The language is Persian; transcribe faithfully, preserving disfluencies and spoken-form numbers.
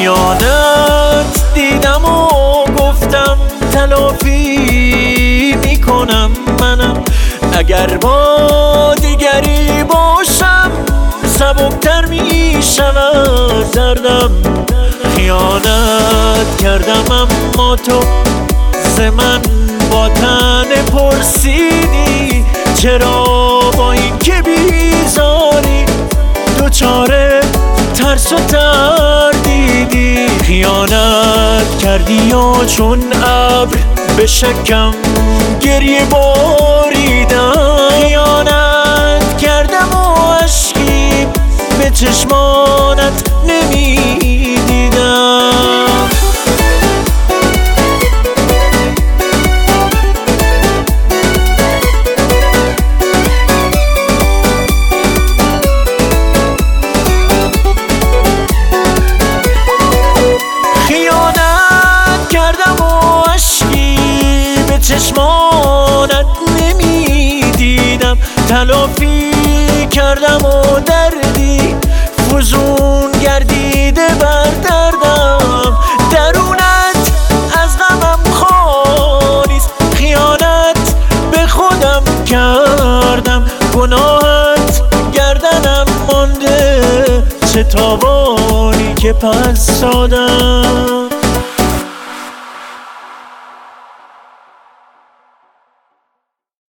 خیانت دیدم و گفتم تلافی میکنم منم، اگر با دیگری باشم سبکتر میشود دردم. خیانت کردم اما تو ز من با تن پرسیدی، چرا با این که بیزاری دوچاره ترس و تردیدی. خیانت کردی و چون ابر به شکم گریه باریدم. خیانت کردم و اشکی به چشمانت نمیدیدم. چشمانت نمیدیدم، تلافی کردم و دردی فزون گردیده بر دردم. درونت از غمم خالیست، خیانت به خودم کردم. گناهت گردنم مانده، چه تاوانی که پس دادم.